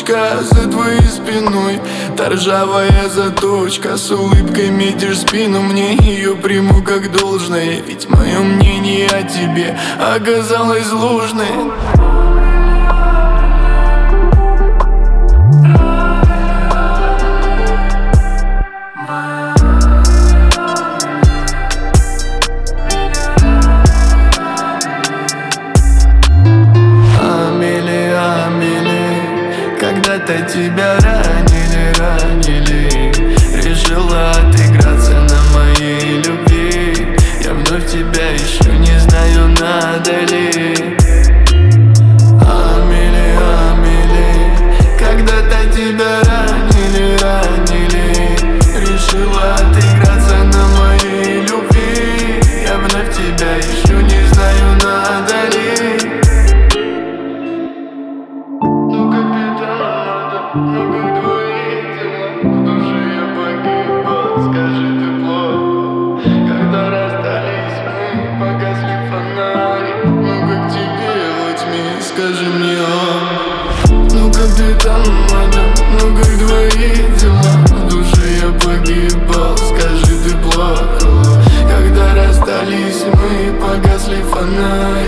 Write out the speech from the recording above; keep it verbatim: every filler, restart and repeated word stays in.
точка за твоей спиной. Та ржавая заточка, с улыбкой метишь спину. Мне ее приму как должное, ведь мое мнение о тебе оказалось ложной. Когда-то тебя ранили, ранили. Решила отыграться на моей любви. Я вновь тебя ищу, не знаю, надо ли. Амели, Амели, когда-то тебя ранили, ранили. Решила отыграться на моей любви. Я вновь тебя ищу, не знаю, надо ли. Ну как твои дела? В душе я погибал, скажи, ты плохо. Когда расстались мы, погасли фонари. Ну как тебе во тьме, скажи мне, о. Ну как ты там, мадам? Ну как твои дела? В душе я погибал, скажи, ты плохо. Когда расстались мы, погасли фонари.